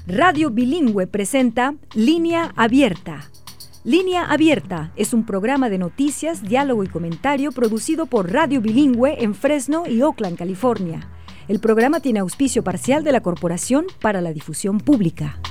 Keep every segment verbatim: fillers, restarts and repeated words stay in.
Radio Bilingüe presenta Línea Abierta. Línea Abierta es un programa de noticias, diálogo y comentario producido por Radio Bilingüe en Fresno y Oakland, California. El programa tiene auspicio parcial de la Corporación para la Difusión Pública.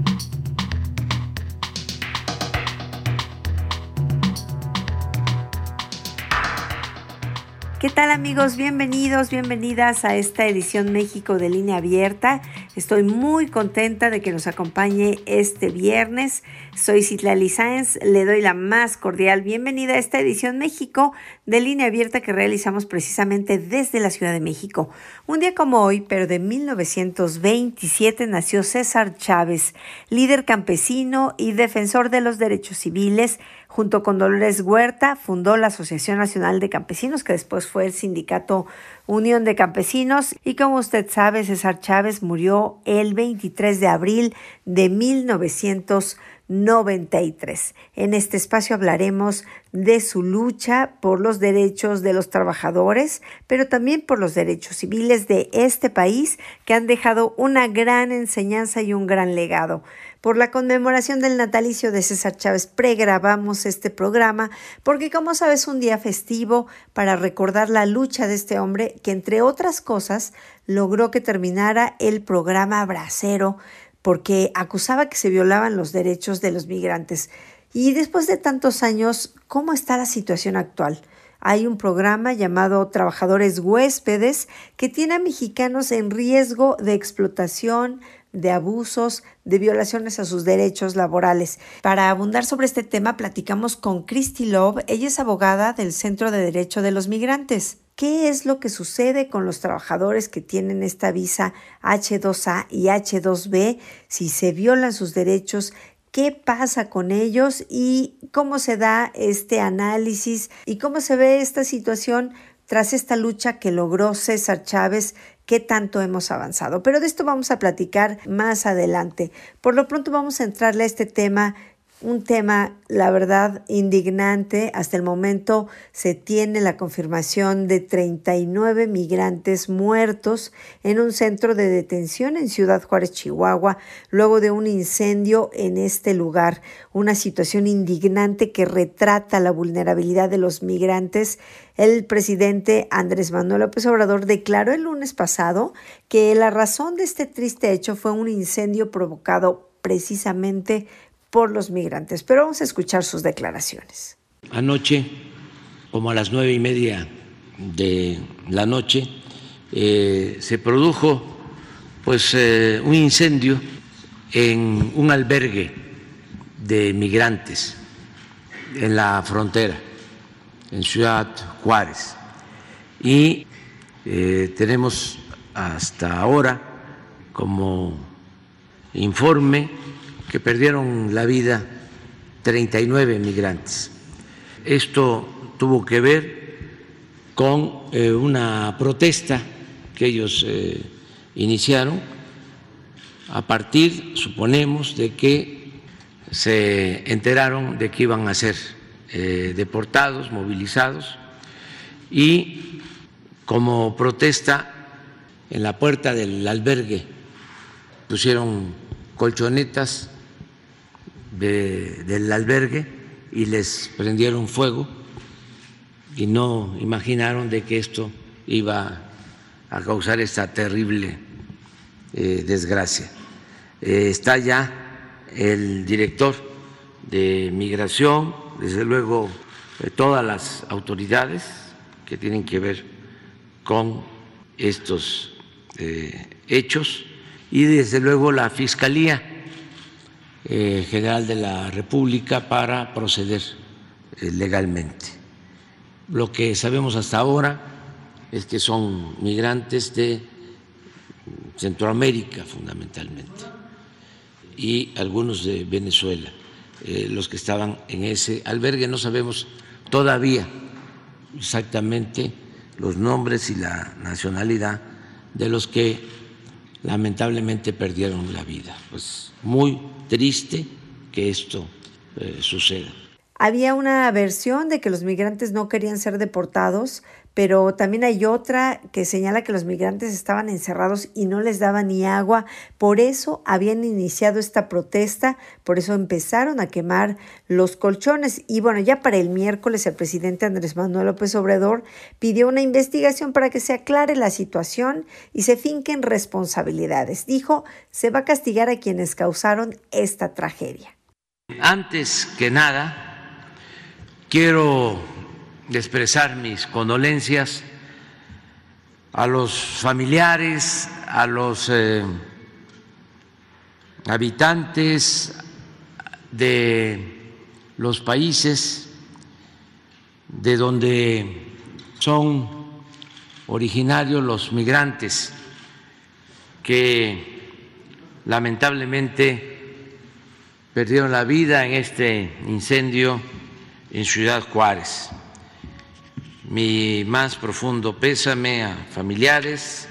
¿Qué tal, amigos? Bienvenidos, bienvenidas a esta edición México de Línea Abierta. Estoy muy contenta de que nos acompañe este viernes. Soy Citlali Sáenz, le doy la más cordial bienvenida a esta edición México de Línea Abierta que realizamos precisamente desde la Ciudad de México. Un día como hoy, pero de mil novecientos veintisiete, nació César Chávez, líder campesino y defensor de los derechos civiles. Junto con Dolores Huerta, fundó la Asociación Nacional de Campesinos, que después fue el sindicato Unión de Campesinos. Y como usted sabe, César Chávez murió el veintitrés de abril de mil novecientos noventa y tres. En este espacio hablaremos de su lucha por los derechos de los trabajadores, pero también por los derechos civiles de este país, que han dejado una gran enseñanza y un gran legado. Por la conmemoración del natalicio de César Chávez, pregrabamos este programa porque, como sabes, es un día festivo para recordar la lucha de este hombre que, entre otras cosas, logró que terminara el programa Bracero porque acusaba que se violaban los derechos de los migrantes. Y después de tantos años, ¿cómo está la situación actual? Hay un programa llamado Trabajadores Huéspedes que tiene a mexicanos en riesgo de explotación, de abusos, de violaciones a sus derechos laborales. Para abundar sobre este tema, platicamos con Christy Love. Ella es abogada del Centro de Derecho de los Migrantes. ¿Qué es lo que sucede con los trabajadores que tienen esta visa hache dos a y hache dos be? Si se violan sus derechos, ¿qué pasa con ellos y cómo se da este análisis y cómo se ve esta situación tras esta lucha que logró César Chávez? ¿Qué tanto hemos avanzado? Pero de esto vamos a platicar más adelante. Por lo pronto vamos a entrarle a este tema, un tema, la verdad, indignante. Hasta el momento se tiene la confirmación de treinta y nueve migrantes muertos en un centro de detención en Ciudad Juárez, Chihuahua, luego de un incendio en este lugar. Una situación indignante que retrata la vulnerabilidad de los migrantes. El presidente Andrés Manuel López Obrador declaró el lunes pasado que la razón de este triste hecho fue un incendio provocado precisamente por los migrantes. Pero vamos a escuchar sus declaraciones. Anoche, como a las nueve y media de la noche, eh, se produjo pues eh, un incendio en un albergue de migrantes en la frontera, en Ciudad Juárez. Y eh, tenemos hasta ahora como informe que perdieron la vida treinta y nueve migrantes. Esto tuvo que ver con eh, una protesta que ellos eh, iniciaron a partir, suponemos, de que se enteraron de que iban a ser eh, deportados, movilizados, y como protesta en la puerta del albergue pusieron colchonetas De, del albergue y les prendieron fuego y no imaginaron de que esto iba a causar esta terrible eh, desgracia. Eh, está ya el director de Migración, desde luego eh, todas las autoridades que tienen que ver con estos eh, hechos y desde luego la Fiscalía Eh, General de la República para proceder eh, legalmente. Lo que sabemos hasta ahora es que son migrantes de Centroamérica fundamentalmente y algunos de Venezuela, eh, los que estaban en ese albergue. No sabemos todavía exactamente los nombres y la nacionalidad de los que lamentablemente perdieron la vida. Pues muy triste que esto eh, suceda. Había una versión de que los migrantes no querían ser deportados, pero también hay otra que señala que los migrantes estaban encerrados y no les daban ni agua. Por eso habían iniciado esta protesta, por eso empezaron a quemar los colchones. Y bueno, ya para el miércoles el presidente Andrés Manuel López Obrador pidió una investigación para que se aclare la situación y se finquen responsabilidades. Dijo, se va a castigar a quienes causaron esta tragedia. Antes que nada, quiero expresar mis condolencias a los familiares, a los eh, habitantes de los países de donde son originarios los migrantes que lamentablemente perdieron la vida en este incendio en Ciudad Juárez. Mi más profundo pésame a familiares,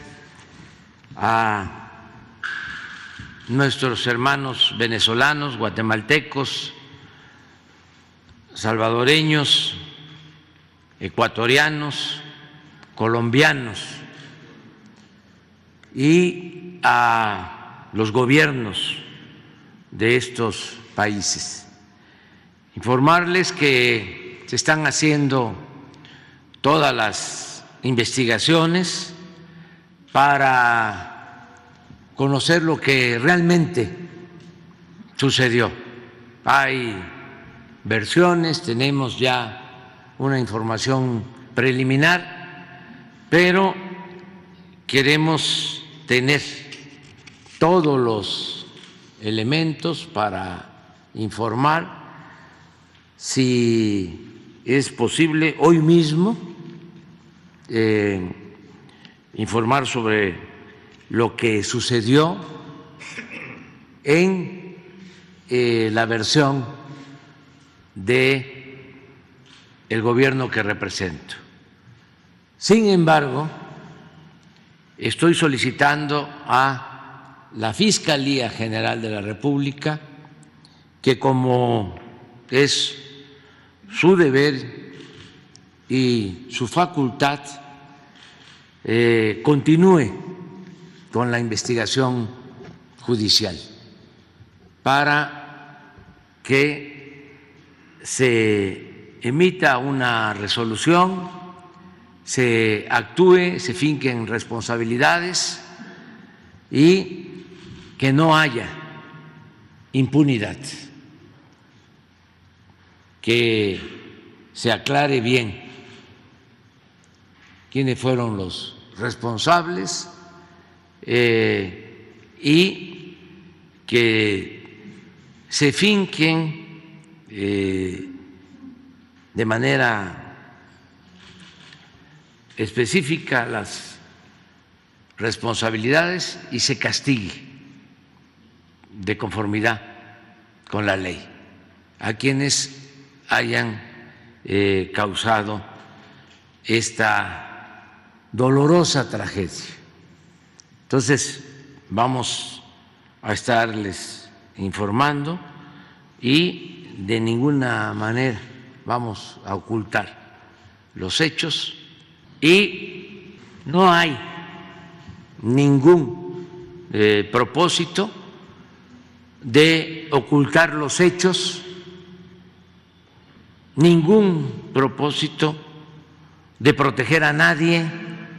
a nuestros hermanos venezolanos, guatemaltecos, salvadoreños, ecuatorianos, colombianos y a los gobiernos de estos países. Informarles que se están haciendo todas las investigaciones para conocer lo que realmente sucedió. Hay versiones, tenemos ya una información preliminar, pero queremos tener todos los elementos para informar. Si es posible, hoy mismo eh, informar sobre lo que sucedió en eh, la versión de el gobierno que represento. Sin embargo, estoy solicitando a la Fiscalía General de la República que, como es su deber y su facultad, eh, continúe con la investigación judicial para que se emita una resolución, se actúe, se finquen responsabilidades y que no haya impunidad. Que se aclare bien quiénes fueron los responsables eh, y que se finquen eh, de manera específica las responsabilidades y se castigue de conformidad con la ley a quienes hayan eh, causado esta dolorosa tragedia. Entonces, vamos a estarles informando y de ninguna manera vamos a ocultar los hechos y no hay ningún eh, propósito de ocultar los hechos, ningún propósito de proteger a nadie.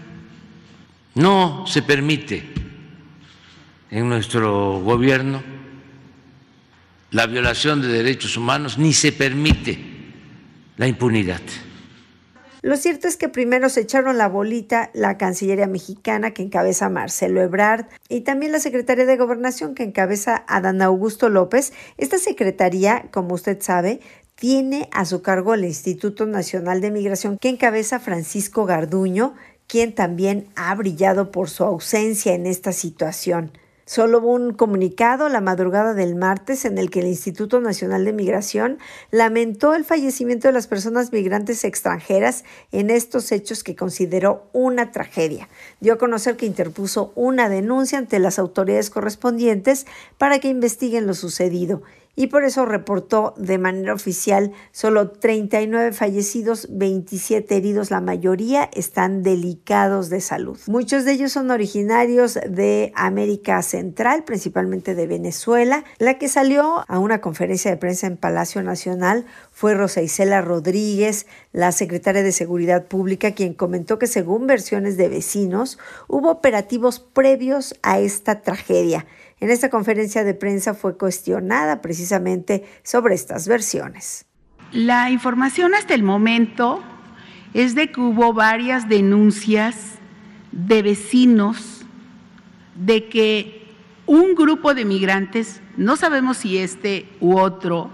No se permite en nuestro gobierno la violación de derechos humanos, ni se permite la impunidad. Lo cierto es que primero se echaron la bolita la Cancillería mexicana, que encabeza Marcelo Ebrard, y también la Secretaría de Gobernación, que encabeza Adán Augusto López. Esta secretaría, como usted sabe, tiene a su cargo el Instituto Nacional de Migración, que encabeza Francisco Garduño, quien también ha brillado por su ausencia en esta situación. Solo hubo un comunicado la madrugada del martes en el que el Instituto Nacional de Migración lamentó el fallecimiento de las personas migrantes extranjeras en estos hechos que consideró una tragedia. Dio a conocer que interpuso una denuncia ante las autoridades correspondientes para que investiguen lo sucedido y por eso reportó de manera oficial solo treinta y nueve fallecidos, veintisiete heridos, la mayoría están delicados de salud. Muchos de ellos son originarios de América Central, principalmente de Venezuela. La que salió a una conferencia de prensa en Palacio Nacional fue Rosa Isela Rodríguez, la secretaria de Seguridad Pública, quien comentó que según versiones de vecinos, hubo operativos previos a esta tragedia. En esta conferencia de prensa fue cuestionada precisamente sobre estas versiones. La información hasta el momento es de que hubo varias denuncias de vecinos de que un grupo de migrantes, no sabemos si este u otro,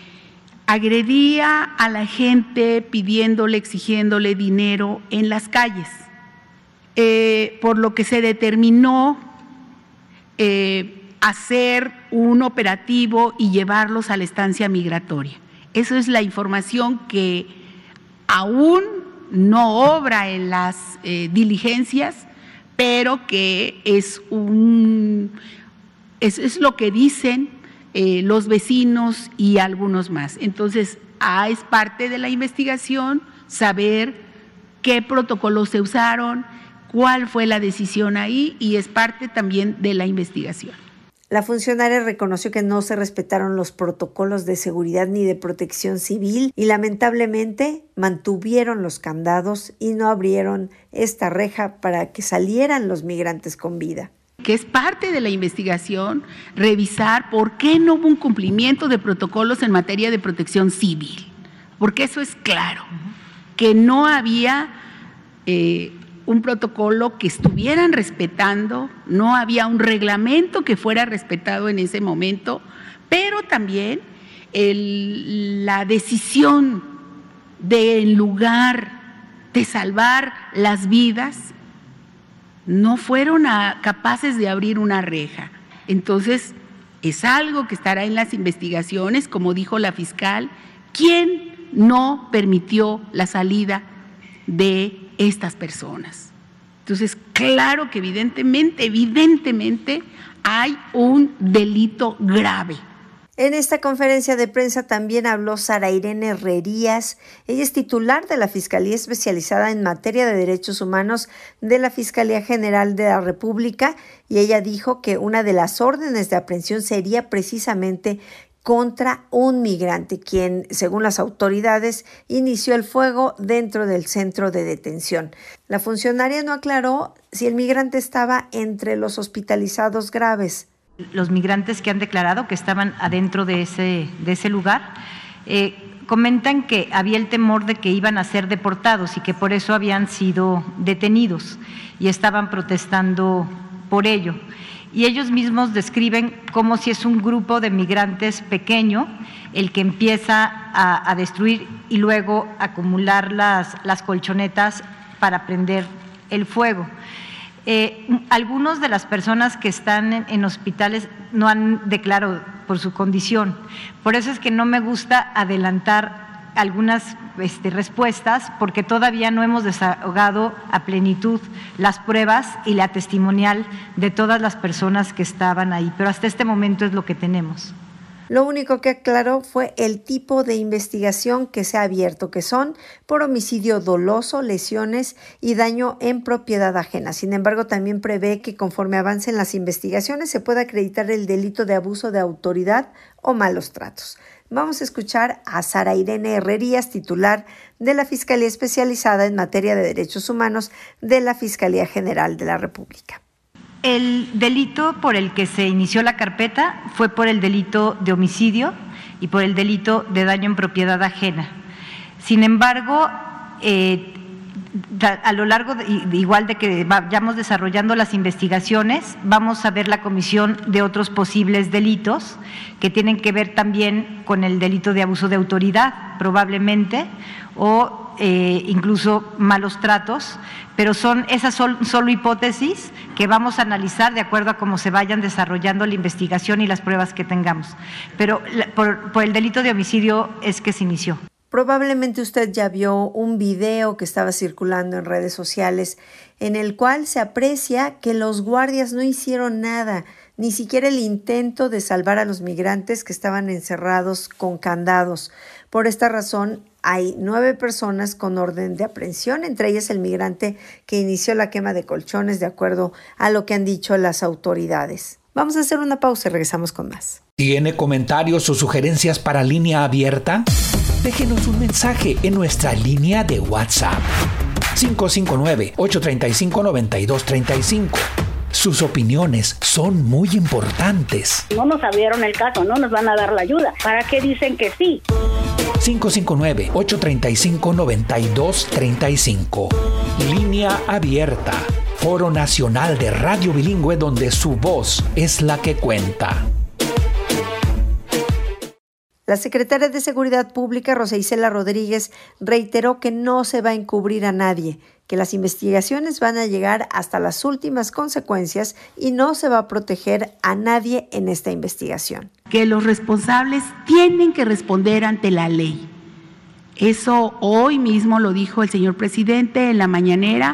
agredía a la gente pidiéndole, exigiéndole dinero en las calles, eh, por lo que se determinó Eh, hacer un operativo y llevarlos a la estancia migratoria. Esa es la información que aún no obra en las eh, diligencias, pero que es, un, es, es lo que dicen eh, los vecinos y algunos más. Entonces, ah, es parte de la investigación saber qué protocolos se usaron, cuál fue la decisión ahí, y es parte también de la investigación. La funcionaria reconoció que no se respetaron los protocolos de seguridad ni de protección civil y lamentablemente mantuvieron los candados y no abrieron esta reja para que salieran los migrantes con vida. Que es parte de la investigación revisar por qué no hubo un cumplimiento de protocolos en materia de protección civil, porque eso es claro, que no había eh, un protocolo que estuvieran respetando, no había un reglamento que fuera respetado en ese momento, pero también el, la decisión de, en lugar de salvar las vidas, no fueron a, capaces de abrir una reja. Entonces, es algo que estará en las investigaciones, como dijo la fiscal, ¿quién no permitió la salida de estas personas? Entonces, claro que evidentemente, evidentemente hay un delito grave. En esta conferencia de prensa también habló Sara Irene Herrerías. Ella es titular de la Fiscalía Especializada en Materia de Derechos Humanos de la Fiscalía General de la República, y ella dijo que una de las órdenes de aprehensión sería precisamente contra un migrante, quien, según las autoridades, inició el fuego dentro del centro de detención. La funcionaria no aclaró si el migrante estaba entre los hospitalizados graves. Los migrantes que han declarado que estaban adentro de ese, de ese lugar eh, comentan que había el temor de que iban a ser deportados y que por eso habían sido detenidos y estaban protestando por ello. Y ellos mismos describen como si es un grupo de migrantes pequeño el que empieza a, a destruir y luego acumular las, las colchonetas para prender el fuego. Eh, algunos de las personas que están en, en hospitales no han declarado por su condición. Por eso es que no me gusta adelantar algunas este, respuestas, porque todavía no hemos desahogado a plenitud las pruebas y la testimonial de todas las personas que estaban ahí, pero hasta este momento es lo que tenemos. Lo único que aclaró fue el tipo de investigación que se ha abierto, que son por homicidio doloso, lesiones y daño en propiedad ajena. Sin embargo, también prevé que conforme avancen las investigaciones se pueda acreditar el delito de abuso de autoridad o malos tratos. Vamos a escuchar a Sara Irene Herrerías, titular de la Fiscalía Especializada en Materia de Derechos Humanos de la Fiscalía General de la República. El delito por el que se inició la carpeta fue por el delito de homicidio y por el delito de daño en propiedad ajena. Sin embargo, eh, a lo largo, de, igual de que vayamos desarrollando las investigaciones, vamos a ver la comisión de otros posibles delitos que tienen que ver también con el delito de abuso de autoridad, probablemente, o eh, incluso malos tratos, pero son esas son solo hipótesis que vamos a analizar de acuerdo a cómo se vayan desarrollando la investigación y las pruebas que tengamos. Pero por, por el delito de homicidio es que se inició. Probablemente usted ya vio un video que estaba circulando en redes sociales en el cual se aprecia que los guardias no hicieron nada ni siquiera el intento de salvar a los migrantes que estaban encerrados con candados. Por esta razón, hay nueve personas con orden de aprehensión, entre ellas el migrante que inició la quema de colchones, de acuerdo a lo que han dicho las autoridades. Vamos a hacer una pausa y regresamos con más. ¿Tiene comentarios o sugerencias para Línea Abierta? Déjenos un mensaje en nuestra línea de WhatsApp. cinco cinco nueve, ocho tres cinco, nueve dos tres cinco. Sus opiniones son muy importantes. No nos abrieron el caso, no nos van a dar la ayuda. ¿Para qué dicen que sí? cinco cinco nueve, ocho tres cinco, nueve dos tres cinco. Línea Abierta. Foro Nacional de Radio Bilingüe, donde su voz es la que cuenta. La secretaria de Seguridad Pública, Rosa Isela Rodríguez, reiteró que no se va a encubrir a nadie, que las investigaciones van a llegar hasta las últimas consecuencias y no se va a proteger a nadie en esta investigación. Que los responsables tienen que responder ante la ley. Eso hoy mismo lo dijo el señor presidente en la mañanera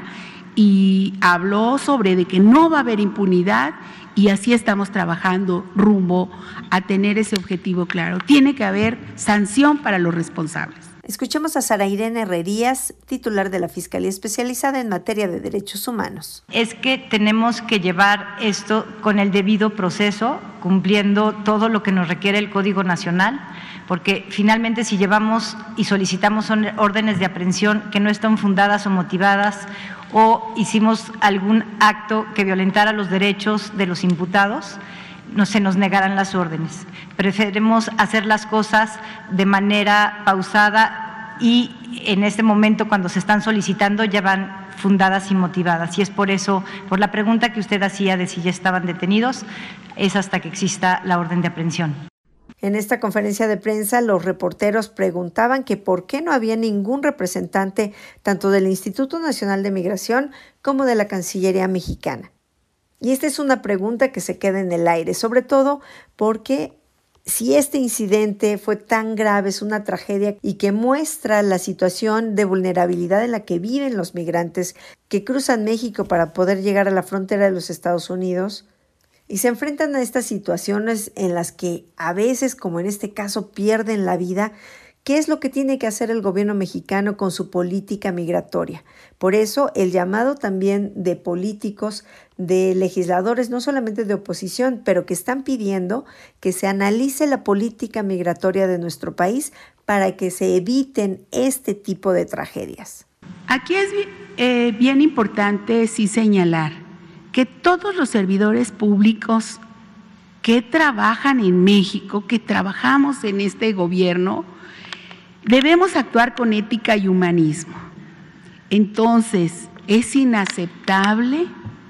y habló sobre de que no va a haber impunidad y así estamos trabajando rumbo a tener ese objetivo claro. Tiene que haber sanción para los responsables. Escuchemos a Sara Irene Herrerías, titular de la Fiscalía Especializada en Materia de Derechos Humanos. Es que tenemos que llevar esto con el debido proceso, cumpliendo todo lo que nos requiere el Código Nacional, porque finalmente si llevamos y solicitamos órdenes de aprehensión que no están fundadas o motivadas o hicimos algún acto que violentara los derechos de los imputados, no se nos negarán las órdenes. Preferimos hacer las cosas de manera pausada y en este momento cuando se están solicitando ya van fundadas y motivadas. Y es por eso, por la pregunta que usted hacía de si ya estaban detenidos, es hasta que exista la orden de aprehensión. En esta conferencia de prensa, los reporteros preguntaban que por qué no había ningún representante tanto del Instituto Nacional de Migración como de la Cancillería mexicana. Y esta es una pregunta que se queda en el aire, sobre todo porque si este incidente fue tan grave, es una tragedia y que muestra la situación de vulnerabilidad en la que viven los migrantes que cruzan México para poder llegar a la frontera de los Estados Unidos y se enfrentan a estas situaciones en las que a veces, como en este caso, pierden la vida. ¿Qué es lo que tiene que hacer el gobierno mexicano con su política migratoria? Por eso, el llamado también de políticos, de legisladores, no solamente de oposición, pero que están pidiendo que se analice la política migratoria de nuestro país para que se eviten este tipo de tragedias. Aquí es eh, bien importante sí señalar que todos los servidores públicos que trabajan en México, que trabajamos en este gobierno, debemos actuar con ética y humanismo. Entonces, es inaceptable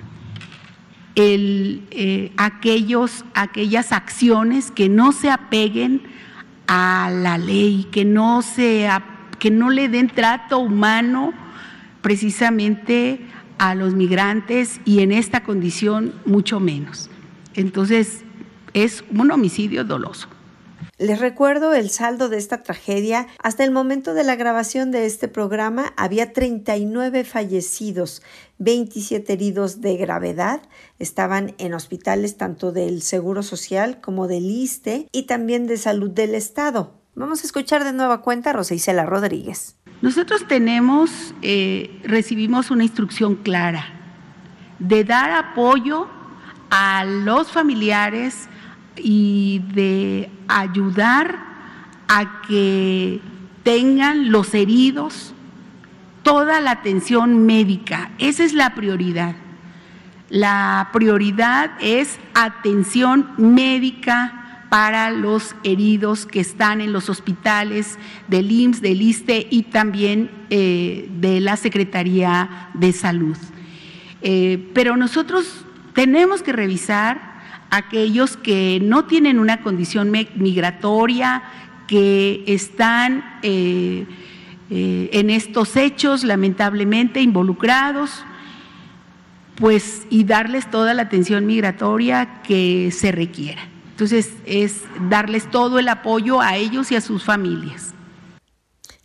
el, eh, aquellos, aquellas acciones que no se apeguen a la ley, que no, se, que no le den trato humano precisamente a los migrantes y en esta condición mucho menos. Entonces, es un homicidio doloso. Les recuerdo el saldo de esta tragedia. Hasta el momento de la grabación de este programa había treinta y nueve fallecidos, veintisiete heridos de gravedad. Estaban en hospitales tanto del Seguro Social como del ISSSTE y también de Salud del Estado. Vamos a escuchar de nueva cuenta a Rosa Isela Rodríguez. Nosotros tenemos, eh, recibimos una instrucción clara de dar apoyo a los familiares y de ayudar a que tengan los heridos toda la atención médica. Esa es la prioridad. La prioridad es atención médica para los heridos que están en los hospitales del I M S S, del ISSSTE y también eh, de la Secretaría de Salud. Eh, pero nosotros tenemos que revisar aquellos que no tienen una condición migratoria, que están eh, eh, en estos hechos lamentablemente involucrados, pues y darles toda la atención migratoria que se requiera. Entonces, es darles todo el apoyo a ellos y a sus familias.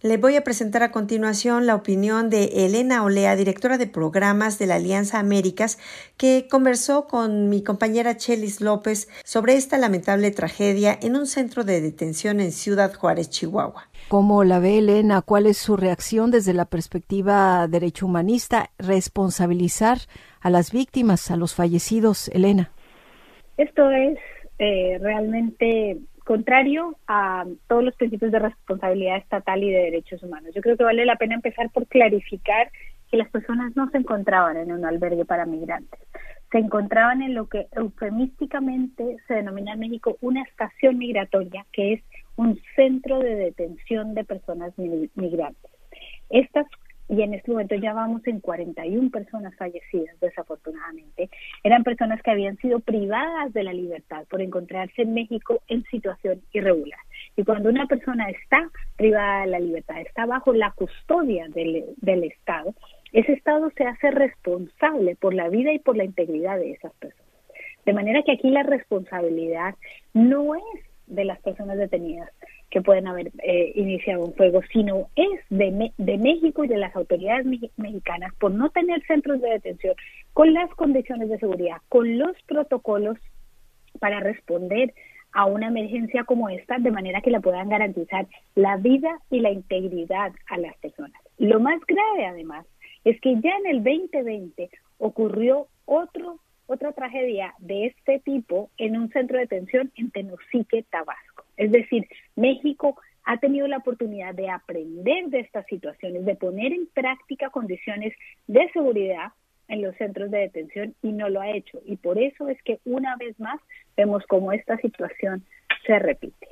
Le voy a presentar a continuación la opinión de Elena Olea, directora de programas de la Alianza Américas, que conversó con mi compañera Chelis López sobre esta lamentable tragedia en un centro de detención en Ciudad Juárez, Chihuahua. ¿Cómo la ve Elena? ¿Cuál es su reacción desde la perspectiva derecho humanista? Responsabilizar a las víctimas, a los fallecidos, Elena. Esto es eh, realmente contrario a todos los principios de responsabilidad estatal y de derechos humanos. Yo creo que vale la pena empezar por clarificar que las personas no se encontraban en un albergue para migrantes, se encontraban en lo que eufemísticamente se denomina en México una estación migratoria, que es un centro de detención de personas migrantes. Estas, y en este momento ya vamos en cuarenta y una personas fallecidas, desafortunadamente, eran personas que habían sido privadas de la libertad por encontrarse en México en situación irregular. Y cuando una persona está privada de la libertad, está bajo la custodia del, del Estado, ese Estado se hace responsable por la vida y por la integridad de esas personas. De manera que aquí la responsabilidad no es de las personas detenidas que pueden haber eh, iniciado un fuego, sino es de, me, de México y de las autoridades me, mexicanas por no tener centros de detención con las condiciones de seguridad, con los protocolos para responder a una emergencia como esta, de manera que la puedan garantizar la vida y la integridad a las personas. Lo más grave, además, es que ya en el veinte veinte ocurrió otro otra tragedia de este tipo en un centro de detención en Tenosique, Tabasco. Es decir, México ha tenido la oportunidad de aprender de estas situaciones, de poner en práctica condiciones de seguridad en los centros de detención y no lo ha hecho. Y por eso es que una vez más vemos cómo esta situación se repite.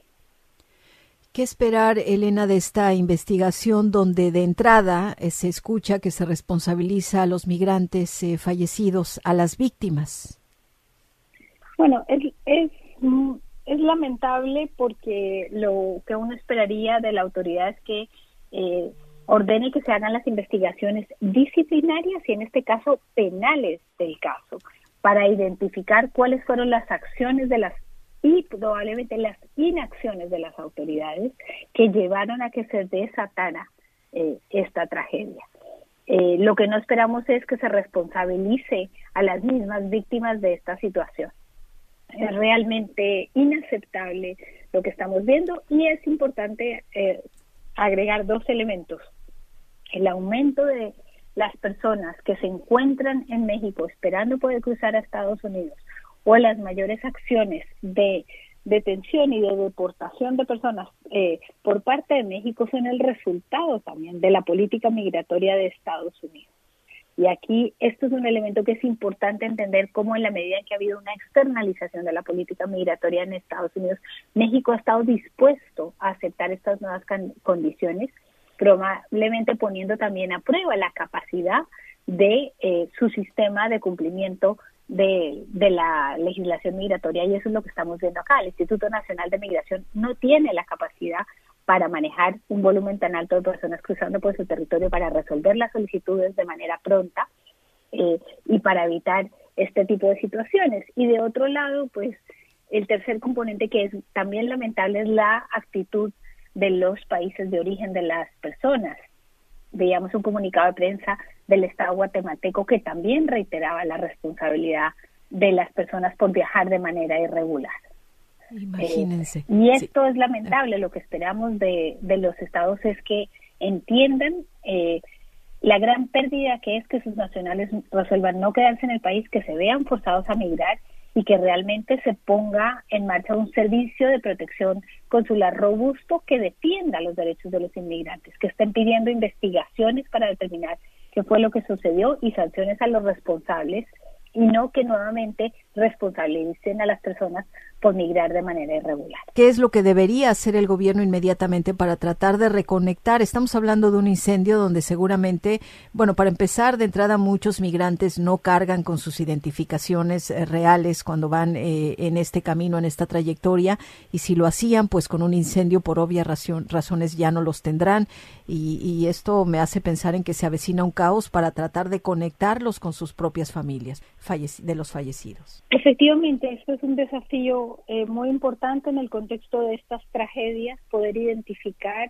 ¿Qué esperar, Elena, de esta investigación donde de entrada eh, se escucha que se responsabiliza a los migrantes eh, fallecidos, a las víctimas? Bueno, es, es, es lamentable porque lo que uno esperaría de la autoridad es que eh, ordene que se hagan las investigaciones disciplinarias y en este caso penales del caso, para identificar cuáles fueron las acciones de las y probablemente las inacciones de las autoridades que llevaron a que se desatara eh, esta tragedia. Eh, lo que no esperamos es que se responsabilice a las mismas víctimas de esta situación. Es realmente inaceptable lo que estamos viendo y es importante eh, agregar dos elementos. El aumento de las personas que se encuentran en México esperando poder cruzar a Estados Unidos o las mayores acciones de detención y de deportación de personas eh, por parte de México son el resultado también de la política migratoria de Estados Unidos. Y aquí esto es un elemento que es importante entender, cómo en la medida en que ha habido una externalización de la política migratoria en Estados Unidos, México ha estado dispuesto a aceptar estas nuevas can- condiciones, probablemente poniendo también a prueba la capacidad de eh, su sistema de cumplimiento De, de la legislación migratoria, y eso es lo que estamos viendo acá. El Instituto Nacional de Migración no tiene la capacidad para manejar un volumen tan alto de personas cruzando por su territorio para resolver las solicitudes de manera pronta eh, y para evitar este tipo de situaciones. Y de otro lado, pues el tercer componente que es también lamentable es la actitud de los países de origen de las personas. Veíamos un comunicado de prensa del Estado guatemalteco que también reiteraba la responsabilidad de las personas por viajar de manera irregular. Imagínense. Eh, y esto sí. es lamentable. Lo que esperamos de, de los estados es que entiendan eh, la gran pérdida que es que sus nacionales resuelvan no quedarse en el país, que se vean forzados a migrar y que realmente se ponga en marcha un servicio de protección consular robusto que defienda los derechos de los inmigrantes, que estén pidiendo investigaciones para determinar qué fue lo que sucedió y sanciones a los responsables, y no que nuevamente responsabilicen a las personas por migrar de manera irregular. ¿Qué es lo que debería hacer el gobierno inmediatamente para tratar de reconectar? Estamos hablando de un incendio donde seguramente, bueno, para empezar, de entrada muchos migrantes no cargan con sus identificaciones eh, reales cuando van eh, en este camino, en esta trayectoria, y si lo hacían, pues con un incendio por obvias razón, razones ya no los tendrán, y, y esto me hace pensar en que se avecina un caos para tratar de conectarlos con sus propias familias falleci- de los fallecidos. Efectivamente, esto es un desafío eh, muy importante en el contexto de estas tragedias, poder identificar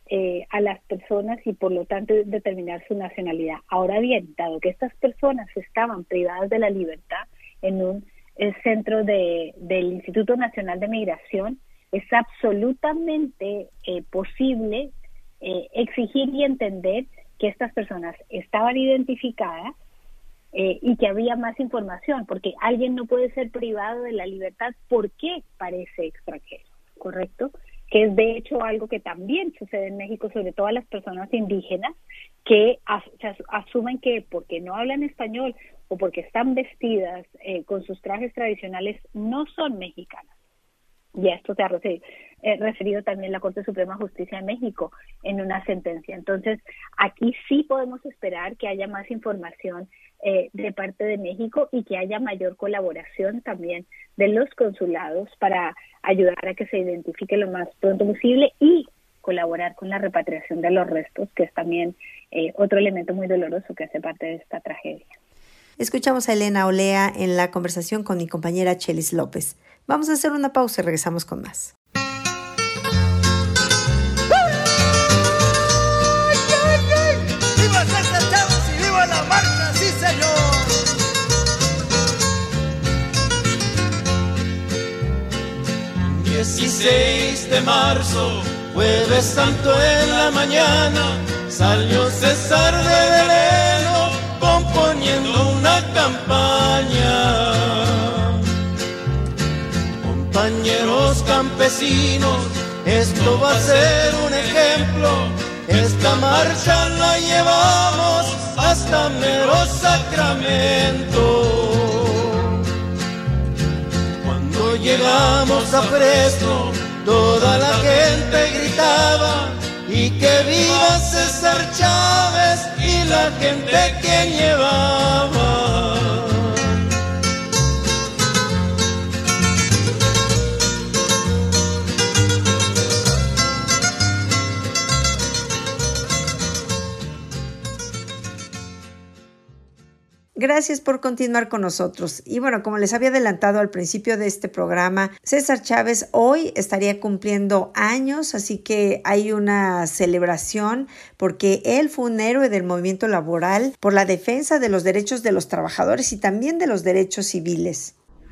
eh, a las personas y por lo tanto determinar su nacionalidad. Ahora bien, dado que estas personas estaban privadas de la libertad en un eh, centro de, del Instituto Nacional de Migración, es absolutamente eh, posible eh, exigir y entender que estas personas estaban identificadas eh, y que había más información, porque alguien no puede ser privado de la libertad porque parece extranjero, ¿correcto? Que es de hecho algo que también sucede en México, sobre todo a las personas indígenas, que as, asumen que porque no hablan español o porque están vestidas eh, con sus trajes tradicionales no son mexicanas. Y a esto se ha referido, eh, referido también la Corte Suprema de Justicia de México en una sentencia. Entonces, aquí sí podemos esperar que haya más información eh, de parte de México y que haya mayor colaboración también de los consulados para ayudar a que se identifique lo más pronto posible y colaborar con la repatriación de los restos, que es también eh, otro elemento muy doloroso que hace parte de esta tragedia. Escuchamos a Elena Olea en la conversación con mi compañera Chelis López. Vamos a hacer una pausa y regresamos con más. ¡Viva César Chávez y viva la marcha! ¡Sí, señor! dieciséis de marzo, jueves santo en la mañana, salió César de Veleno componiendo una campaña. Compañeros campesinos, esto va a ser un ejemplo. Esta marcha la llevamos hasta mero Sacramento. Cuando llegamos a Fresno, toda la gente gritaba y que viva César Chávez y la gente que llevaba. Gracias por continuar con nosotros. Y bueno, como les había adelantado al principio de este programa, César Chávez hoy estaría cumpliendo años, así que hay una celebración porque él fue un héroe del movimiento laboral por la defensa de los derechos de los trabajadores y también de los derechos civiles.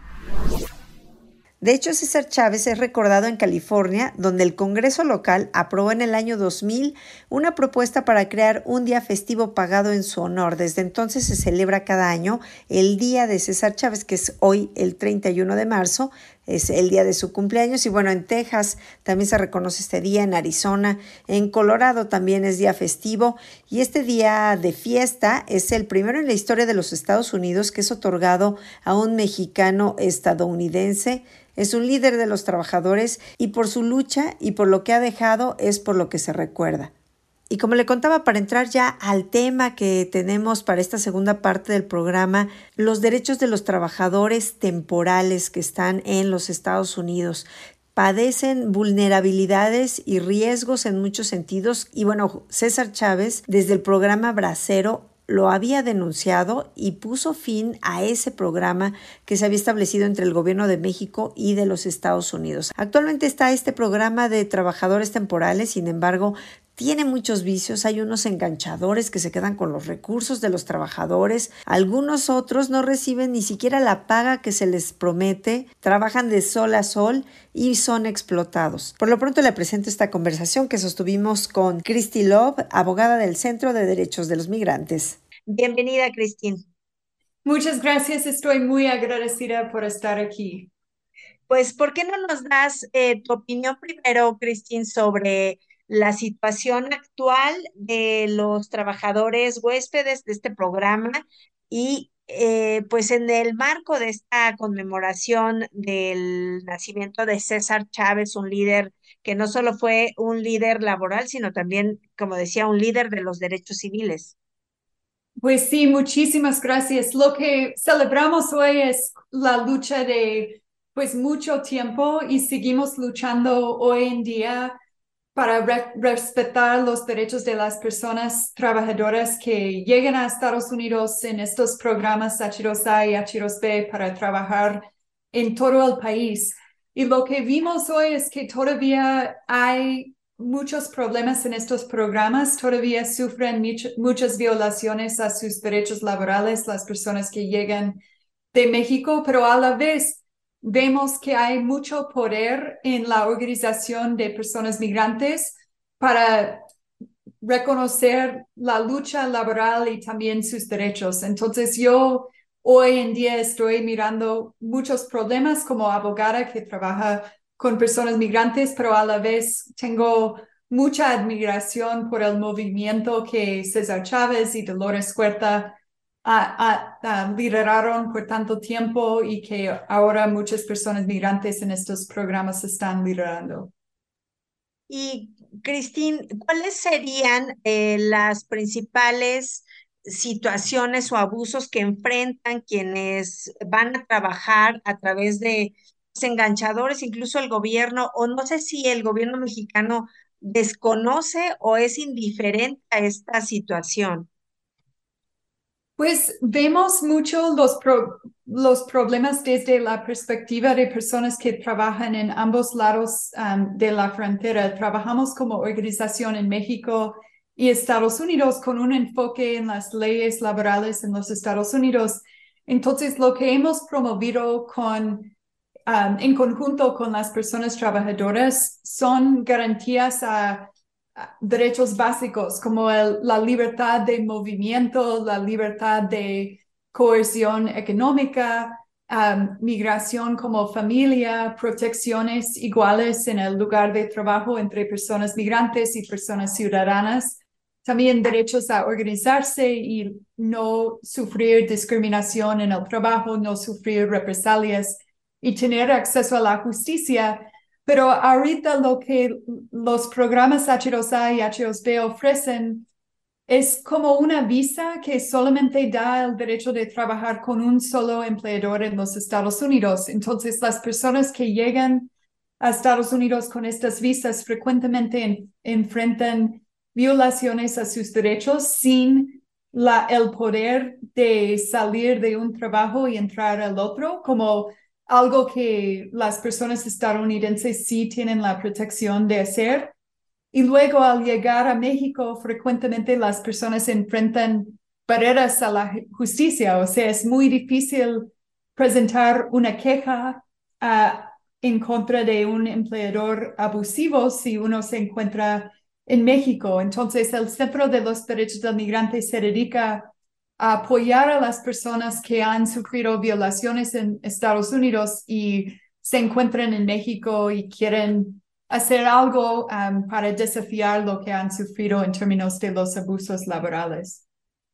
De hecho, César Chávez es recordado en California, donde el Congreso local aprobó en el año dos mil una propuesta para crear un día festivo pagado en su honor. Desde entonces se celebra cada año el Día de César Chávez, que es hoy el treinta y uno de marzo, es el día de su cumpleaños. Y bueno, en Texas también se reconoce este día, en Arizona, en Colorado también es día festivo. Y este día de fiesta es el primero en la historia de los Estados Unidos que es otorgado a un mexicano estadounidense. Es un líder de los trabajadores y por su lucha y por lo que ha dejado es por lo que se recuerda. Y como le contaba, para entrar ya al tema que tenemos para esta segunda parte del programa, los derechos de los trabajadores temporales que están en los Estados Unidos. Padecen vulnerabilidades y riesgos en muchos sentidos. Y bueno, César Chávez, desde el programa Bracero, lo había denunciado y puso fin a ese programa que se había establecido entre el gobierno de México y de los Estados Unidos. Actualmente está este programa de trabajadores temporales, sin embargo, tiene muchos vicios. Hay unos enganchadores que se quedan con los recursos de los trabajadores. Algunos otros no reciben ni siquiera la paga que se les promete. Trabajan de sol a sol y son explotados. Por lo pronto le presento esta conversación que sostuvimos con Christy Love, abogada del Centro de Derechos de los Migrantes. Bienvenida, Christine. Muchas gracias. Estoy muy agradecida por estar aquí. Pues, ¿por qué no nos das eh, tu opinión primero, Christine, sobre la situación actual de los trabajadores huéspedes de este programa y eh, pues en el marco de esta conmemoración del nacimiento de César Chávez, un líder que no solo fue un líder laboral, sino también, como decía, un líder de los derechos civiles? Pues sí, muchísimas gracias. Lo que celebramos hoy es la lucha de pues mucho tiempo y seguimos luchando hoy en día para re- respetar los derechos de las personas trabajadoras que llegan a Estados Unidos en estos programas H dos A y H dos B para trabajar en todo el país. Y lo que vimos hoy es que todavía hay muchos problemas en estos programas. Todavía sufren much, muchas violaciones a sus derechos laborales las personas que llegan de México, pero a la vez vemos que hay mucho poder en la organización de personas migrantes para reconocer la lucha laboral y también sus derechos. Entonces yo hoy en día estoy mirando muchos problemas como abogada que trabaja con personas migrantes, pero a la vez tengo mucha admiración por el movimiento que César Chávez y Dolores Huerta a, a, a lideraron por tanto tiempo y que ahora muchas personas migrantes en estos programas están liderando. Y, Cristín, ¿cuáles serían eh, las principales situaciones o abusos que enfrentan quienes van a trabajar a través de pues, enganchadores, incluso el gobierno, o no sé si el gobierno mexicano desconoce o es indiferente a esta situación? Pues vemos mucho los, pro, los problemas desde la perspectiva de personas que trabajan en ambos lados um, de la frontera. Trabajamos como organización en México y Estados Unidos con un enfoque en las leyes laborales en los Estados Unidos. Entonces, lo que hemos promovido con, um, en conjunto con las personas trabajadoras son garantías a derechos básicos como el, la libertad de movimiento, la libertad de coerción económica, um, migración como familia, protecciones iguales en el lugar de trabajo entre personas migrantes y personas ciudadanas, también derechos a organizarse y no sufrir discriminación en el trabajo, no sufrir represalias y tener acceso a la justicia. Pero ahorita lo que los programas H dos A y H dos B ofrecen es como una visa que solamente da el derecho de trabajar con un solo empleador en los Estados Unidos. Entonces, las personas que llegan a Estados Unidos con estas visas frecuentemente en, enfrentan violaciones a sus derechos sin la, el poder de salir de un trabajo y entrar al otro, como algo que las personas estadounidenses sí tienen la protección de hacer. Y luego al llegar a México, frecuentemente las personas enfrentan barreras a la justicia. O sea, es muy difícil presentar una queja uh, en contra de un empleador abusivo si uno se encuentra en México. Entonces, el Centro de los Derechos del Migrante se dedica a apoyar a las personas que han sufrido violaciones en Estados Unidos y se encuentran en México y quieren hacer algo um, para desafiar lo que han sufrido en términos de los abusos laborales.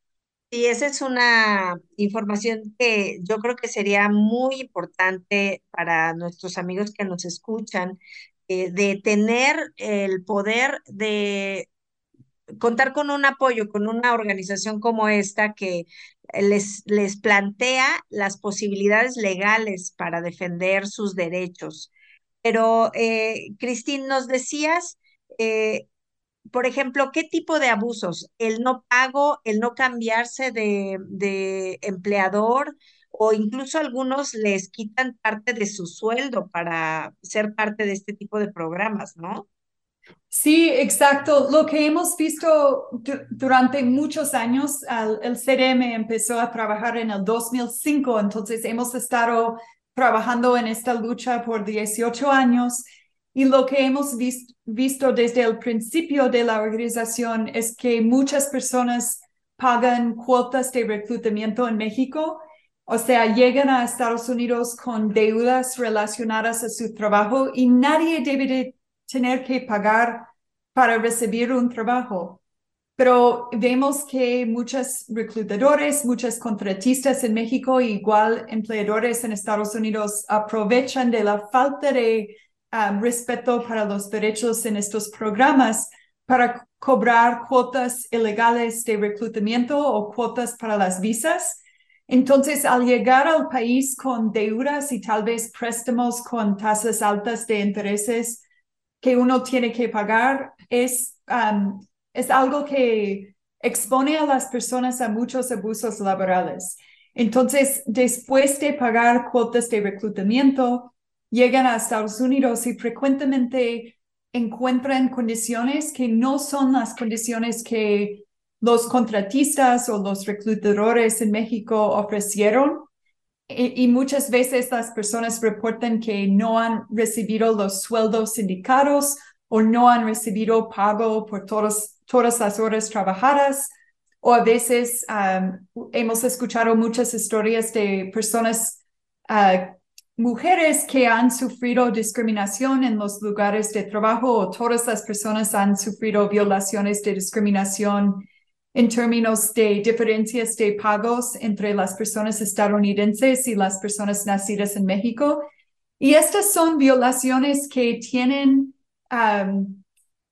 Y esa es una información que yo creo que sería muy importante para nuestros amigos que nos escuchan, eh, de tener el poder de contar con un apoyo, con una organización como esta que les, les plantea las posibilidades legales para defender sus derechos. Pero, eh, Cristín, nos decías, eh, por ejemplo, ¿qué tipo de abusos? ¿El no pago, el no cambiarse de, de empleador o incluso algunos les quitan parte de su sueldo para ser parte de este tipo de programas, ¿no? Sí, exacto. Lo que hemos visto durante muchos años, el, el C D M empezó a trabajar en el dos mil cinco, entonces hemos estado trabajando en esta lucha por dieciocho años y lo que hemos vis- visto desde el principio de la organización es que muchas personas pagan cuotas de reclutamiento en México, o sea, llegan a Estados Unidos con deudas relacionadas a su trabajo y nadie debe de tener que pagar para recibir un trabajo. Pero vemos que muchos reclutadores, muchos contratistas en México, igual empleadores en Estados Unidos, aprovechan de la falta de um, respeto para los derechos en estos programas para cobrar cuotas ilegales de reclutamiento o cuotas para las visas. Entonces, al llegar al país con deudas y tal vez préstamos con tasas altas de intereses que uno tiene que pagar, es, um, es algo que expone a las personas a muchos abusos laborales. Entonces, después de pagar cuotas de reclutamiento, llegan a Estados Unidos y frecuentemente encuentran condiciones que no son las condiciones que los contratistas o los reclutadores en México ofrecieron. Y, y muchas veces las personas reportan que no han recibido los sueldos indicados o no han recibido pago por todos, todas las horas trabajadas. O a veces um, hemos escuchado muchas historias de personas, uh, mujeres que han sufrido discriminación en los lugares de trabajo, o todas las personas han sufrido violaciones de discriminación en términos de diferencias de pagos entre las personas estadounidenses y las personas nacidas en México. Y estas son violaciones que tienen, um,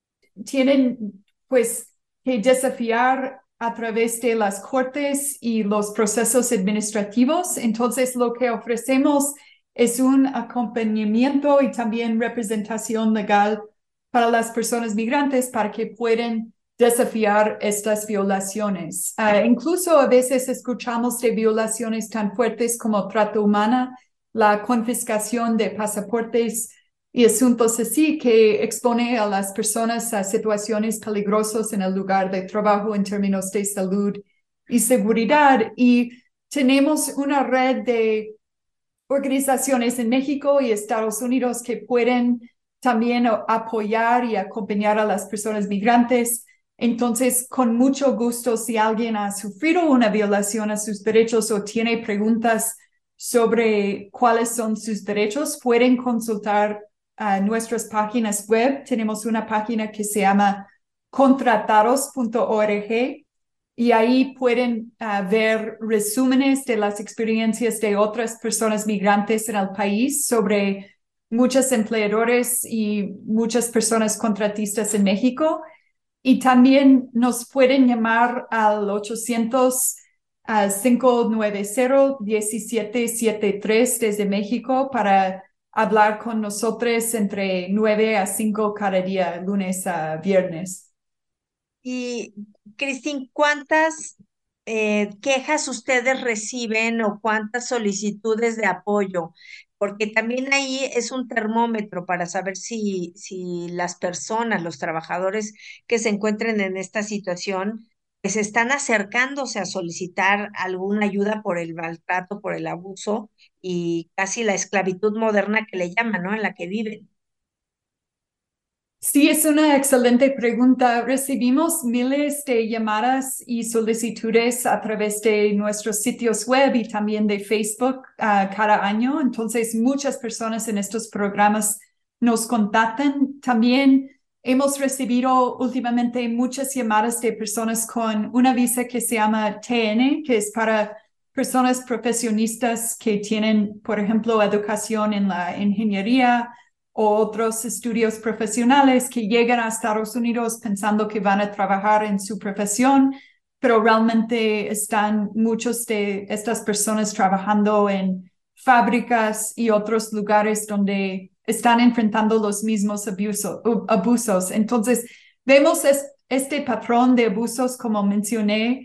tienen pues que desafiar a través de las cortes y los procesos administrativos. Entonces, lo que ofrecemos es un acompañamiento y también representación legal para las personas migrantes para que puedan desafiar estas violaciones. Uh, incluso a veces escuchamos de violaciones tan fuertes como trata humana, la confiscación de pasaportes y asuntos así que expone a las personas a situaciones peligrosas en el lugar de trabajo en términos de salud y seguridad. Y tenemos una red de organizaciones en México y Estados Unidos que pueden también apoyar y acompañar a las personas migrantes. Entonces, con mucho gusto, si alguien ha sufrido una violación a sus derechos o tiene preguntas sobre cuáles son sus derechos, pueden consultar uh, nuestras páginas web. Tenemos una página que se llama contratados punto org y ahí pueden uh, ver resúmenes de las experiencias de otras personas migrantes en el país sobre muchos empleadores y muchas personas contratistas en México. Y también nos pueden llamar al ochocientos, cinco nueve cero, uno siete siete tres desde México para hablar con nosotros entre nueve a cinco cada día, lunes a viernes. Y, Cristín, ¿cuántas eh, quejas ustedes reciben o cuántas solicitudes de apoyo? Porque también ahí es un termómetro para saber si, si las personas, los trabajadores que se encuentren en esta situación, pues están acercándose a solicitar alguna ayuda por el maltrato, por el abuso y casi la esclavitud moderna que le llaman, ¿no? En la que viven. Sí, es una excelente pregunta. Recibimos miles de llamadas y solicitudes a través de nuestros sitios web y también de Facebook uh, cada año. Entonces, muchas personas en estos programas nos contactan. También hemos recibido últimamente muchas llamadas de personas con una visa que se llama T N, que es para personas profesionistas que tienen, por ejemplo, educación en la ingeniería o otros estudios profesionales que llegan a Estados Unidos pensando que van a trabajar en su profesión, pero realmente están muchos de estas personas trabajando en fábricas y otros lugares donde están enfrentando los mismos abuso, abusos. Entonces, vemos es, este patrón de abusos, como mencioné,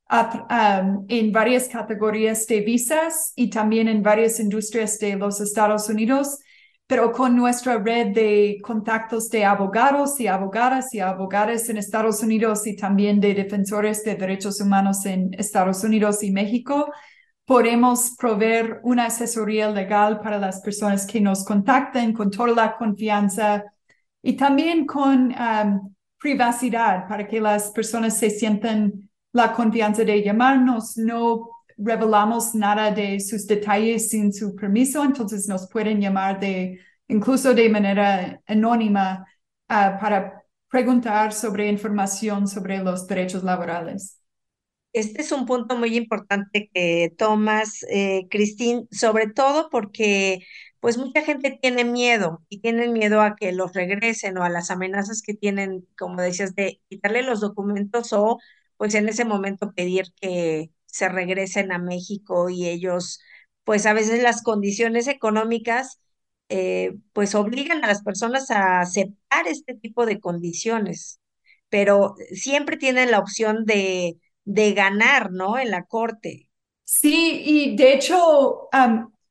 a, um, en varias categorías de visas y también en varias industrias de los Estados Unidos, pero con nuestra red de contactos de abogados y abogadas y abogadas en Estados Unidos y también de defensores de derechos humanos en Estados Unidos y México, podemos proveer una asesoría legal para las personas que nos contacten con toda la confianza y también con um, privacidad para que las personas se sientan la confianza de llamarnos. No revelamos nada de sus detalles sin su permiso, entonces nos pueden llamar de, incluso de manera anónima uh, para preguntar sobre información sobre los derechos laborales. Este es un punto muy importante que tomas, eh, Cristín, sobre todo porque pues mucha gente tiene miedo y tienen miedo a que los regresen o a las amenazas que tienen, como decías, de quitarle los documentos o pues en ese momento pedir que se regresen a México y ellos, pues a veces las condiciones económicas eh, pues obligan a las personas a aceptar este tipo de condiciones, pero siempre tienen la opción de de ganar, ¿no? En la corte. Sí, y de hecho, um,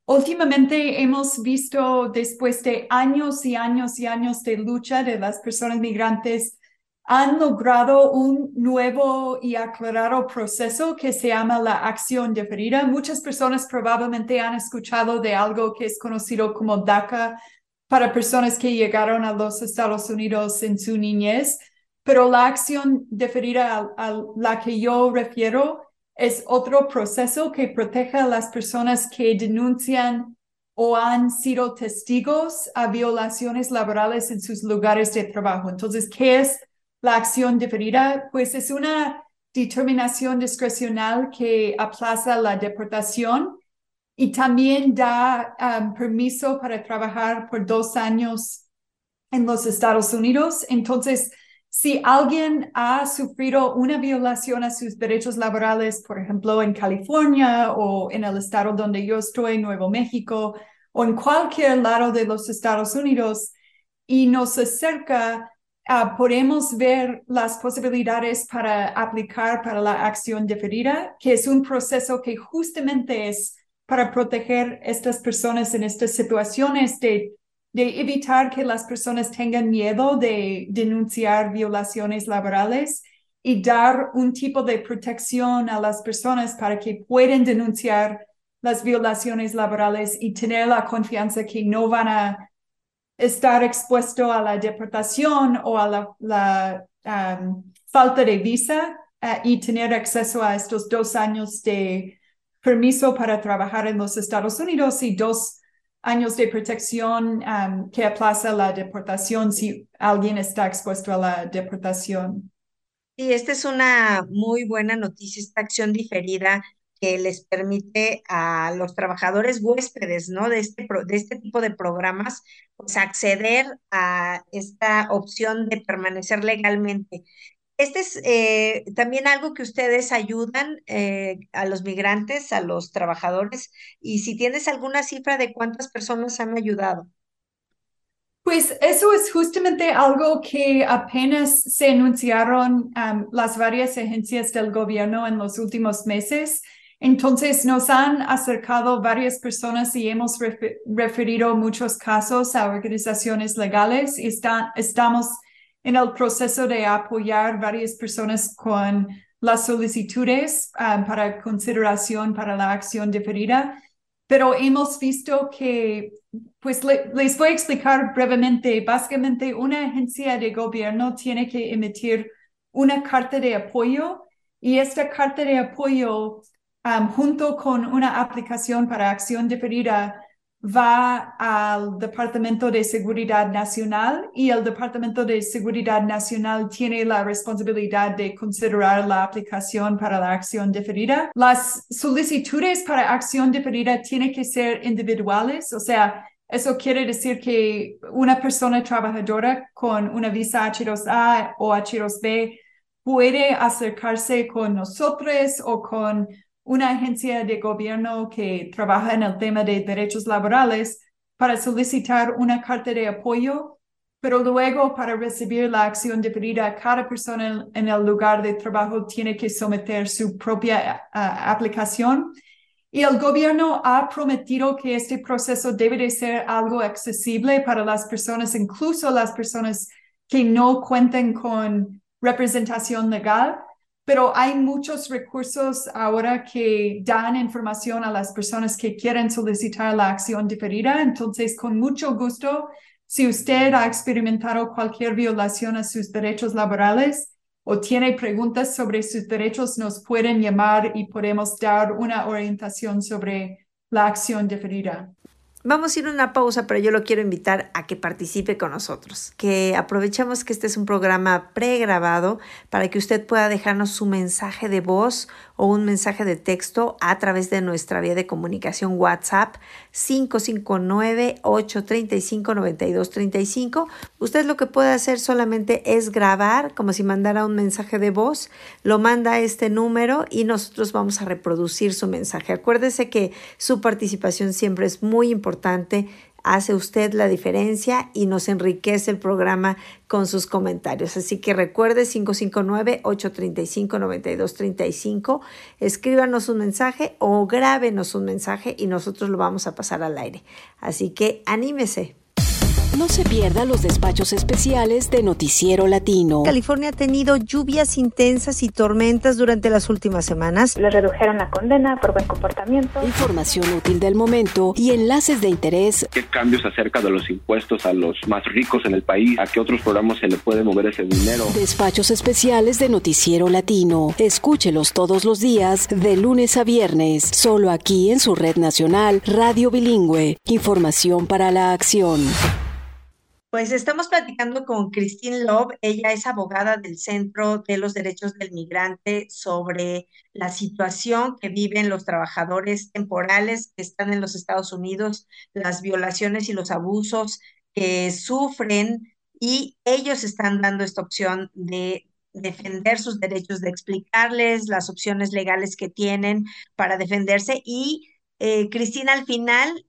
últimamente hemos visto, después de años y años y años de lucha de las personas migrantes, han logrado un nuevo y aclarado proceso que se llama la acción diferida. Muchas personas probablemente han escuchado de algo que es conocido como DACA para personas que llegaron a los Estados Unidos en su niñez, pero la acción diferida a, a la que yo refiero es otro proceso que protege a las personas que denuncian o han sido testigos a violaciones laborales en sus lugares de trabajo. Entonces, ¿qué es la acción diferida? Pues es una determinación discrecional que aplaza la deportación y también da um, permiso para trabajar por dos años en los Estados Unidos. Entonces, si alguien ha sufrido una violación a sus derechos laborales, por ejemplo, en California o en el estado donde yo estoy, Nuevo México, o en cualquier lado de los Estados Unidos, y nos acerca, uh, podemos ver las posibilidades para aplicar para la acción diferida, que es un proceso que justamente es para proteger a estas personas en estas situaciones de de evitar que las personas tengan miedo de denunciar violaciones laborales y dar un tipo de protección a las personas para que puedan denunciar las violaciones laborales y tener la confianza que no van a estar expuestos a la deportación o a la, la um, falta de visa uh, y tener acceso a estos dos años de permiso para trabajar en los Estados Unidos y dos años de protección um, que aplaza la deportación si alguien está expuesto a la deportación. Sí, esta es una muy buena noticia, esta acción diferida que les permite a los trabajadores huéspedes, ¿no? De este, pro, de este tipo de programas, pues acceder a esta opción de permanecer legalmente. Este es eh, también algo que ustedes ayudan eh, a los migrantes, a los trabajadores, y si tienes alguna cifra de cuántas personas han ayudado. Pues eso es justamente algo que apenas se anunciaron um, las varias agencias del gobierno en los últimos meses. Entonces nos han acercado varias personas y hemos refer- referido muchos casos a organizaciones legales y está, estamos en el proceso de apoyar varias personas con las solicitudes um, para consideración para la acción diferida, pero hemos visto que, pues le, les voy a explicar brevemente, básicamente una agencia de gobierno tiene que emitir una carta de apoyo y esta carta de apoyo um, junto con una aplicación para acción diferida va al Departamento de Seguridad Nacional y el Departamento de Seguridad Nacional tiene la responsabilidad de considerar la aplicación para la acción diferida. Las solicitudes para acción diferida tienen que ser individuales, o sea, eso quiere decir que una persona trabajadora con una visa H dos A o H dos B puede acercarse con nosotros o con una agencia de gobierno que trabaja en el tema de derechos laborales para solicitar una carta de apoyo, pero luego para recibir la acción diferida, cada persona en el lugar de trabajo tiene que someter su propia uh, aplicación. Y el gobierno ha prometido que este proceso debe de ser algo accesible para las personas, incluso las personas que no cuenten con representación legal. Pero hay muchos recursos ahora que dan información a las personas que quieren solicitar la acción diferida. Entonces, con mucho gusto, si usted ha experimentado cualquier violación a sus derechos laborales o tiene preguntas sobre sus derechos, nos pueden llamar y podemos dar una orientación sobre la acción diferida. Vamos a ir a una pausa, pero yo lo quiero invitar a que participe con nosotros, que aprovechemos que este es un programa pregrabado para que usted pueda dejarnos su mensaje de voz o un mensaje de texto a través de nuestra vía de comunicación WhatsApp cinco cinco nueve, ocho tres cinco, nueve dos tres cinco. Usted lo que puede hacer solamente es grabar como si mandara un mensaje de voz, lo manda a este número y nosotros vamos a reproducir su mensaje. Acuérdese que su participación siempre es muy importante. hace usted la diferencia y nos enriquece el programa con sus comentarios. Así que recuerde cinco cinco nueve, ocho tres cinco, nueve dos tres cinco, escríbanos un mensaje o grábenos un mensaje y nosotros lo vamos a pasar al aire. Así que anímese. No se pierda los despachos especiales de Noticiero Latino. California ha tenido lluvias intensas y tormentas durante las últimas semanas. Le redujeron la condena por buen comportamiento. Información útil del momento y enlaces de interés. ¿Qué cambios acerca de los impuestos a los más ricos en el país? ¿A qué otros programas se le puede mover ese dinero? Despachos especiales de Noticiero Latino. Escúchelos todos los días, de lunes a viernes, solo aquí en su red nacional Radio Bilingüe. Información para la acción. Pues estamos platicando con Christine Love. Ella es abogada del Centro de los Derechos del Migrante sobre la situación que viven los trabajadores temporales que están en los Estados Unidos, las violaciones y los abusos que sufren, y ellos están dando esta opción de defender sus derechos, de explicarles las opciones legales que tienen para defenderse y eh, Cristina, al final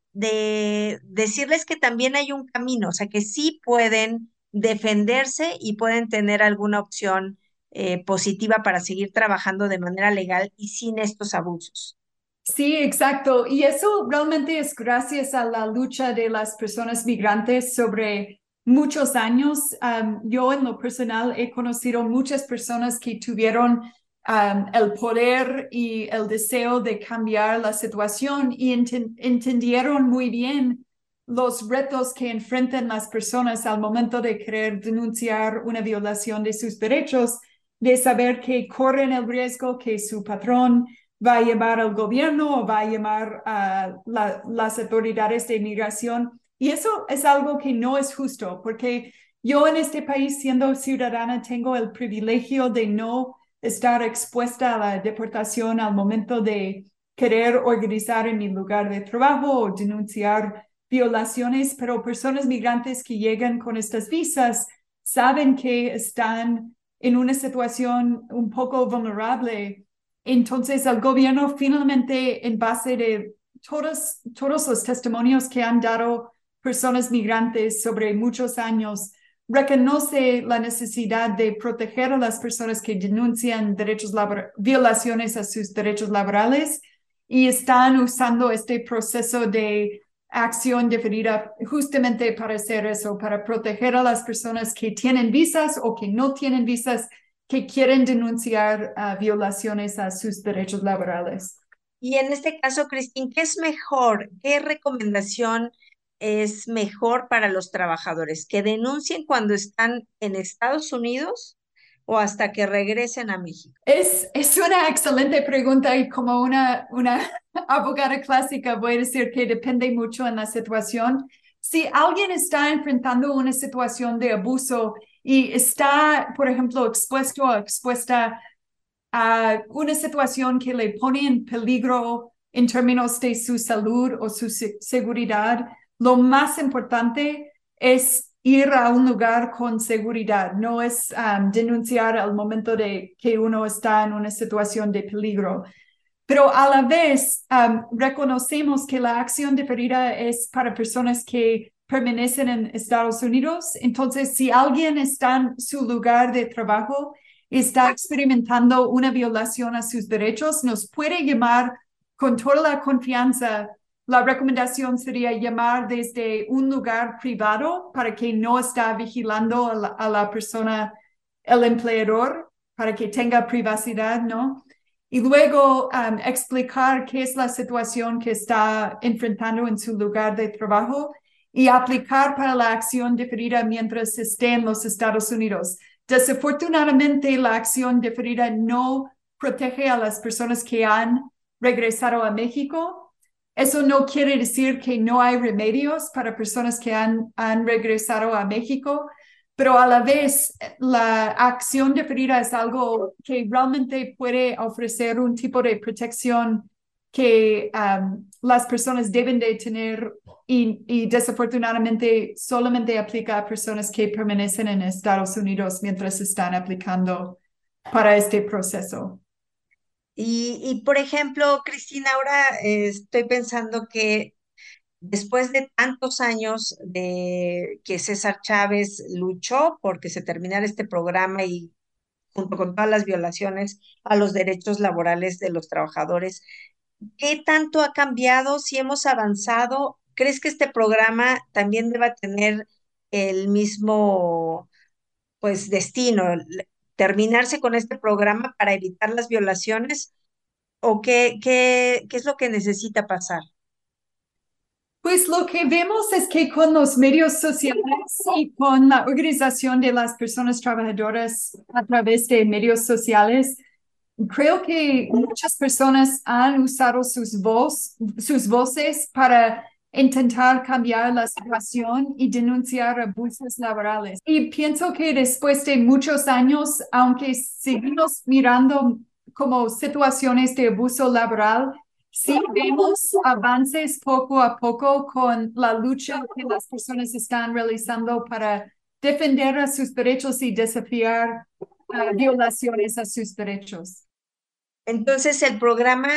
de decirles que también hay un camino, o sea, que sí pueden defenderse y pueden tener alguna opción eh, positiva para seguir trabajando de manera legal y sin estos abusos. Sí, exacto. Y eso realmente es gracias a la lucha de las personas migrantes sobre muchos años. Um, yo en lo personal he conocido muchas personas que tuvieron Um, el poder y el deseo de cambiar la situación y ent- entendieron muy bien los retos que enfrentan las personas al momento de querer denunciar una violación de sus derechos, de saber que corren el riesgo que su patrón va a llamar al gobierno o va a llamar a la, las autoridades de inmigración. Y eso es algo que no es justo, porque yo en este país, siendo ciudadana, tengo el privilegio de no estar expuesta a la deportación al momento de querer organizar en mi lugar de trabajo o denunciar violaciones, pero personas migrantes que llegan con estas visas saben que están en una situación un poco vulnerable. Entonces el gobierno finalmente, en base de todos, todos los testimonios que han dado personas migrantes sobre muchos años, reconoce la necesidad de proteger a las personas que denuncian derechos labor- violaciones a sus derechos laborales y están usando este proceso de acción diferida justamente para hacer eso, para proteger a las personas que tienen visas o que no tienen visas, que quieren denunciar uh, violaciones a sus derechos laborales. Y en este caso, Christine, ¿qué es mejor? ¿Qué recomendación es mejor para los trabajadores? ¿Que denuncien cuando están en Estados Unidos o hasta que regresen a México? Es, es una excelente pregunta y como una, una abogada clásica voy a decir que depende mucho en la situación. Si alguien está enfrentando una situación de abuso y está, por ejemplo, expuesto o expuesta a una situación que le pone en peligro en términos de su salud o su se- seguridad, lo más importante es ir a un lugar con seguridad, no es um, denunciar al momento de que uno está en una situación de peligro. Pero a la vez um, reconocemos que la acción diferida es para personas que permanecen en Estados Unidos. Entonces, si alguien está en su lugar de trabajo y está experimentando una violación a sus derechos, nos puede llamar con toda la confianza. La recomendación sería llamar desde un lugar privado para que no está vigilando a la, a la persona, el empleador, para que tenga privacidad, ¿no? Y luego um, explicar qué es la situación que está enfrentando en su lugar de trabajo y aplicar para la acción diferida mientras esté en los Estados Unidos. Desafortunadamente, la acción diferida no protege a las personas que han regresado a México. Eso no quiere decir que no hay remedios para personas que han, han regresado a México, pero a la vez la acción diferida es algo que realmente puede ofrecer un tipo de protección que um, las personas deben de tener y, y desafortunadamente solamente aplica a personas que permanecen en Estados Unidos mientras están aplicando para este proceso. Y, y por ejemplo, Cristina, ahora eh, estoy pensando que después de tantos años de que César Chávez luchó porque se terminara este programa y junto con todas las violaciones a los derechos laborales de los trabajadores, ¿qué tanto ha cambiado? Si hemos avanzado, ¿crees que este programa también deba tener el mismo, pues, destino, l- terminarse con este programa para evitar las violaciones? ¿O qué, qué, qué es lo que necesita pasar? Pues lo que vemos es que con los medios sociales y con la organización de las personas trabajadoras a través de medios sociales, creo que muchas personas han usado sus, voz, sus voces para intentar cambiar la situación y denunciar abusos laborales. Y pienso que después de muchos años, aunque seguimos mirando como situaciones de abuso laboral, sí vemos avances poco a poco con la lucha que las personas están realizando para defender a sus derechos y desafiar uh, violaciones a sus derechos. Entonces el programa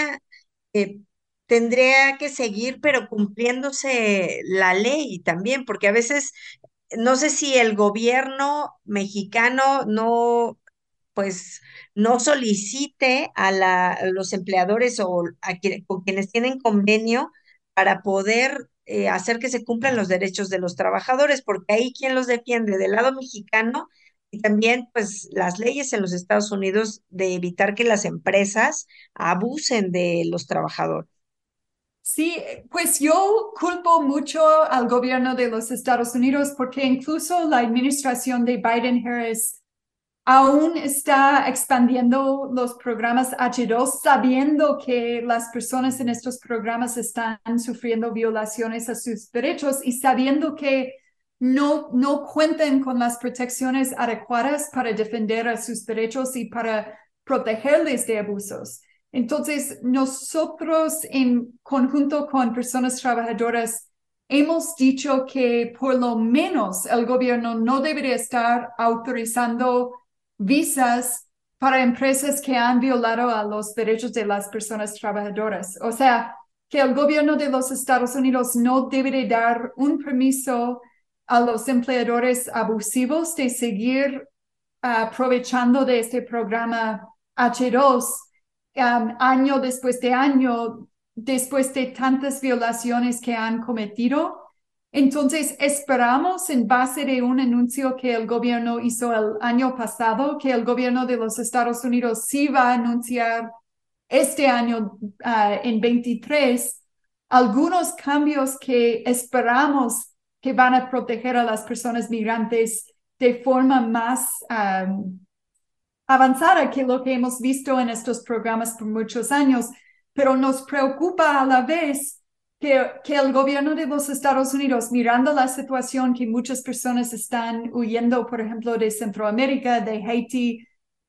eh, tendría que seguir, pero cumpliéndose la ley también, porque a veces no sé si el gobierno mexicano no, pues, no solicite a, la, a los empleadores o a quien- con quienes tienen convenio para poder eh, hacer que se cumplan los derechos de los trabajadores, porque ahí quien los defiende del lado mexicano y también, pues, las leyes en los Estados Unidos de evitar que las empresas abusen de los trabajadores. Sí, pues yo culpo mucho al gobierno de los Estados Unidos porque incluso la administración de Biden-Harris aún está expandiendo los programas H dos sabiendo que las personas en estos programas están sufriendo violaciones a sus derechos y sabiendo que no, no cuentan con las protecciones adecuadas para defender a sus derechos y para protegerles de abusos. Entonces, nosotros en conjunto con personas trabajadoras hemos dicho que por lo menos el gobierno no debería estar autorizando visas para empresas que han violado a los derechos de las personas trabajadoras. O sea, que el gobierno de los Estados Unidos no debería dar un permiso a los empleadores abusivos de seguir uh, aprovechando de este programa H dos um, año después de año, después de tantas violaciones que han cometido. Entonces, esperamos en base de un anuncio que el gobierno hizo el año pasado, que el gobierno de los Estados Unidos sí va a anunciar este año uh, en veintitrés algunos cambios que esperamos que van a proteger a las personas migrantes de forma más um, avanzada que lo que hemos visto en estos programas por muchos años, pero nos preocupa a la vez que, que el gobierno de los Estados Unidos, mirando la situación que muchas personas están huyendo, por ejemplo, de Centroamérica, de Haití,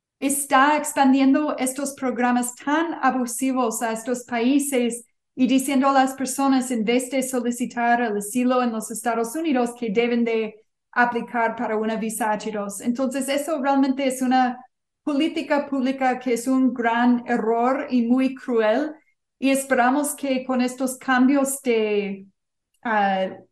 está expandiendo estos programas tan abusivos a estos países y diciendo a las personas, en vez de solicitar el asilo en los Estados Unidos, que deben de aplicar para una visa H dos. Entonces, eso realmente es una política pública que es un gran error y muy cruel. Y esperamos que con estos cambios de, uh,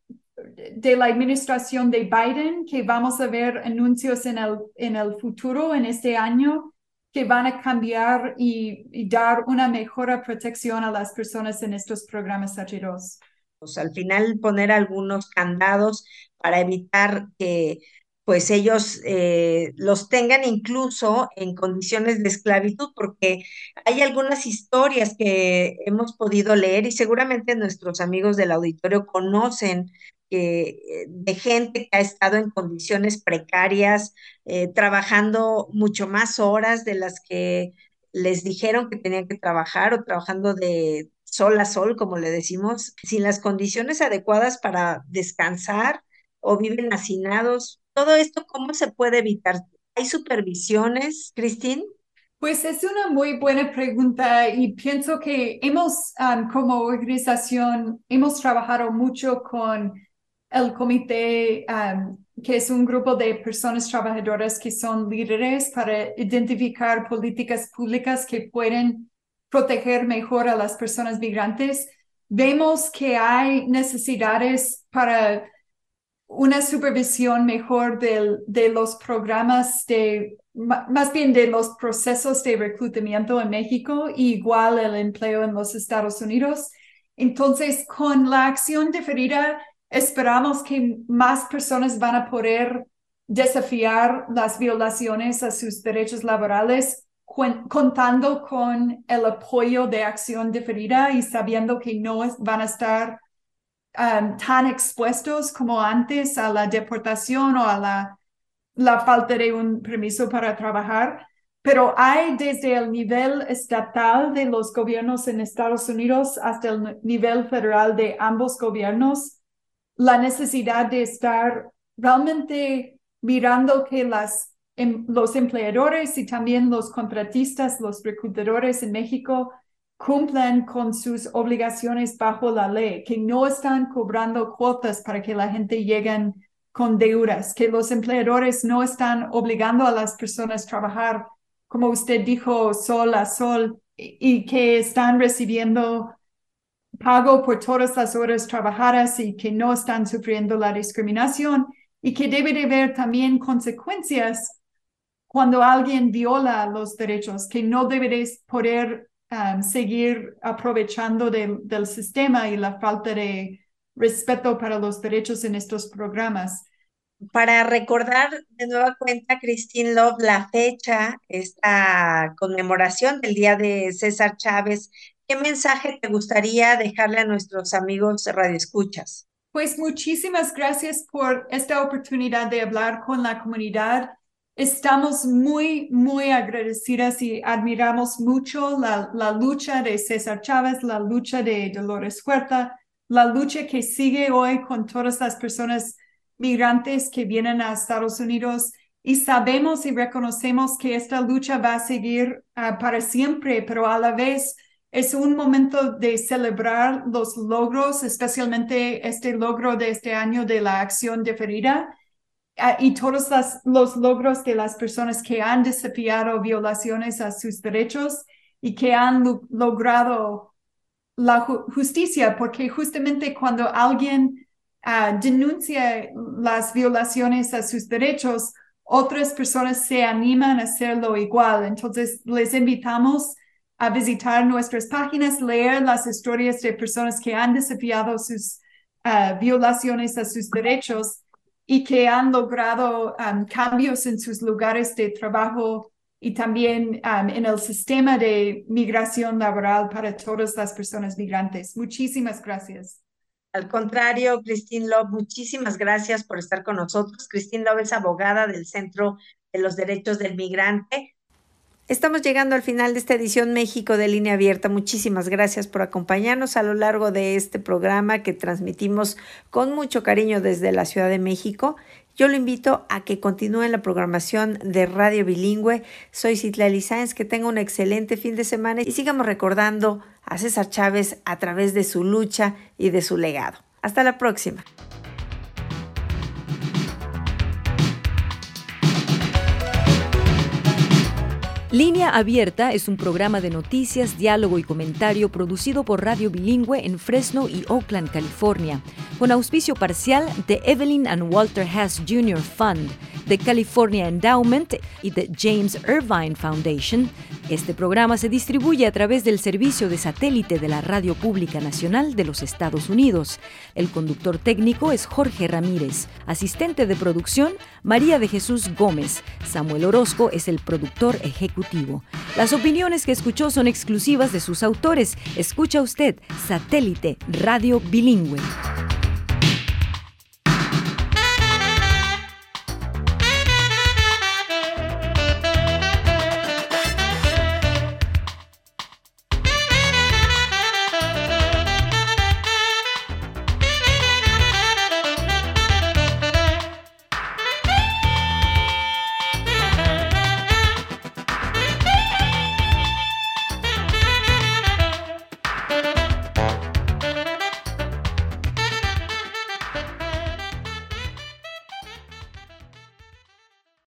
de la administración de Biden, que vamos a ver anuncios en el, en el futuro, en este año, que van a cambiar y, y dar una mejor protección a las personas en estos programas H dos. Pues, al final poner algunos candados para evitar que pues ellos eh, los tengan incluso en condiciones de esclavitud, porque hay algunas historias que hemos podido leer y seguramente nuestros amigos del auditorio conocen eh, de gente que ha estado en condiciones precarias, eh, trabajando mucho más horas de las que les dijeron que tenían que trabajar o trabajando de sol a sol, como le decimos, sin las condiciones adecuadas para descansar o viven hacinados. Todo esto, ¿cómo se puede evitar? ¿Hay supervisiones, Cristín? Pues es una muy buena pregunta y pienso que hemos, um, como organización, hemos trabajado mucho con el comité, um, que es un grupo de personas trabajadoras que son líderes para identificar políticas públicas que pueden proteger mejor a las personas migrantes. vemos que hay necesidades para una supervisión mejor de, de los programas de, más bien de los procesos de reclutamiento en México y igual el empleo en los Estados Unidos. Entonces, con la acción diferida, esperamos que más personas van a poder desafiar las violaciones a sus derechos laborales, contando con el apoyo de acción diferida y sabiendo que no van a estar um, tan expuestos como antes a la deportación o a la, la falta de un permiso para trabajar. Pero hay desde el nivel estatal de los gobiernos en Estados Unidos hasta el nivel federal de ambos gobiernos la necesidad de estar realmente mirando que las los empleadores y también los contratistas, los reclutadores en México cumplan con sus obligaciones bajo la ley, que no están cobrando cuotas para que la gente llegue con deudas, que los empleadores no están obligando a las personas a trabajar, como usted dijo, sol a sol, y, y que están recibiendo pago por todas las horas trabajadas y que no están sufriendo la discriminación, y que debe de haber también consecuencias cuando alguien viola los derechos, que no deberéis poder um, seguir aprovechando de, del sistema y la falta de respeto para los derechos en estos programas. Para recordar de nueva cuenta, Christine Love, la fecha, esta conmemoración del Día de César Chávez, ¿qué mensaje te gustaría dejarle a nuestros amigos radioescuchas? Pues muchísimas gracias por esta oportunidad de hablar con la comunidad. Estamos muy, muy agradecidas y admiramos mucho la, la lucha de César Chávez, la lucha de Dolores Huerta, la lucha que sigue hoy con todas las personas migrantes que vienen a Estados Unidos, y sabemos y reconocemos que esta lucha va a seguir uh, para siempre, pero a la vez es un momento de celebrar los logros, especialmente este logro de este año de la acción diferida. Uh, y todos las, los logros de las personas que han desafiado violaciones a sus derechos y que han lo, logrado la ju- justicia, porque justamente cuando alguien uh, denuncia las violaciones a sus derechos, otras personas se animan a hacerlo igual. Entonces, les invitamos a visitar nuestras páginas, leer las historias de personas que han desafiado sus uh, violaciones a sus derechos y que han logrado um, cambios en sus lugares de trabajo y también um, en el sistema de migración laboral para todas las personas migrantes. Muchísimas gracias. Al contrario, Christine Love, muchísimas gracias por estar con nosotros. Christine Love es abogada del Centro de los Derechos del Migrante. Estamos llegando al final de esta edición México de Línea Abierta. Muchísimas gracias por acompañarnos a lo largo de este programa que transmitimos con mucho cariño desde la Ciudad de México. Yo lo invito a que continúe la programación de Radio Bilingüe. Soy Citlali Sáenz, que tenga un excelente fin de semana y sigamos recordando a César Chávez a través de su lucha y de su legado. Hasta la próxima. Línea Abierta es un programa de noticias, diálogo y comentario producido por Radio Bilingüe en Fresno y Oakland, California, con auspicio parcial de Evelyn and Walter Hess junior Fund, de California Endowment y de James Irvine Foundation. Este programa se distribuye a través del servicio de satélite de la Radio Pública Nacional de los Estados Unidos. El conductor técnico es Jorge Ramírez. Asistente de producción, María de Jesús Gómez. Samuel Orozco es el productor ejecutivo. Las opiniones que escuchó son exclusivas de sus autores. Escucha usted Satélite Radio Bilingüe.